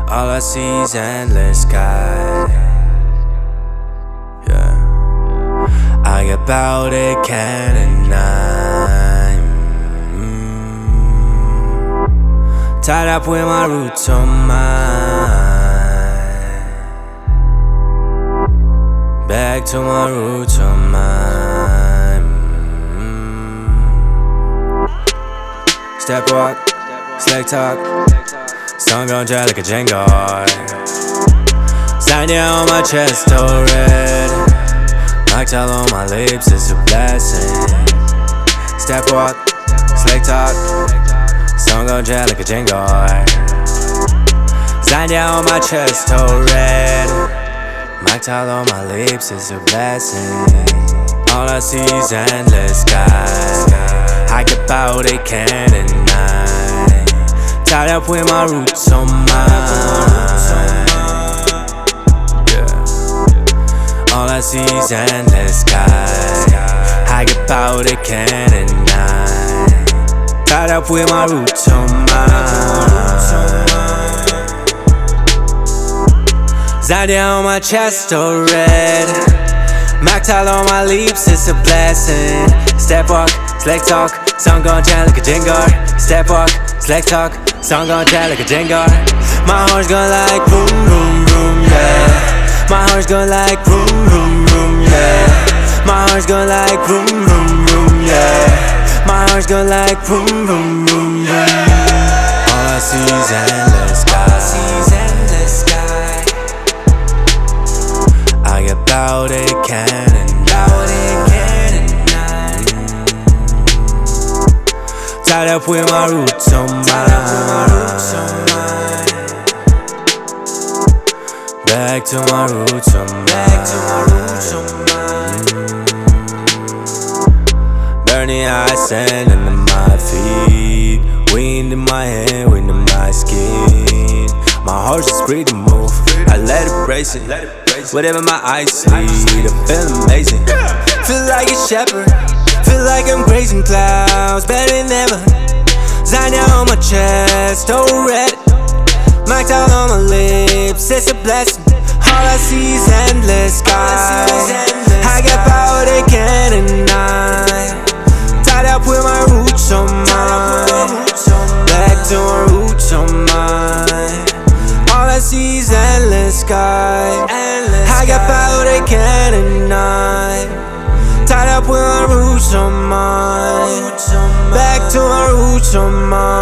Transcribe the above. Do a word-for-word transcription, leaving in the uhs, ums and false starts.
All I see is endless sky. Yeah, I get bout it, can't deny. mm-hmm. Tied up with my roots on mine. Back to my roots on mine. mm-hmm. Step walk, slick talk. Sun gon' dry like a Jengar. Sign down on my chest, all red. Mocktail on my lips, it's a blessing. Step walk, slick talk. Sun gon' dry like a Jengar. Sign down on my chest, all red. Mocktail on my lips, it's a blessing. All I see is endless sky. I get bout it, can't deny. Tied up with my roots on mine. Yeah. All I see is endless sky. I get bout it, can't deny. Tied up with my roots on mine. Zadia on my chest, all red. Mocktail on my lips, it's a blessing. Step walk, slick talk. Sun gon' jam like a Jengar. Step walk, slick talk. Sun gon' jam like a Jengar. My heart's gon' like boom, boom, boom, yeah. My heart's gon' like boom, boom, boom, yeah. My heart's gon' like boom, boom, boom, yeah. My heart's gon' like boom, boom, boom, yeah. All I see is endless sky. I get bout it, can't deny. Tied up with my roots on mine. Back to my roots on mine. Burning hot sand under my feet. Wind in my hair, wind in my skin. My heart's just free to move. I let it brace it. Whatever my eyes see, I feel amazing. Feel like a shepherd. Feel like I'm grazing clouds, better than ever. Zadia on my chest, oh red. Mocktail on my lips, it's a blessing. All I see is endless sky. I get bout it, can't deny. Tied up with my roots on mine. Back to my roots on mine. All I see is endless sky. I get bout it, can't deny. Tied up with my roots on mine. Back to my roots on mine.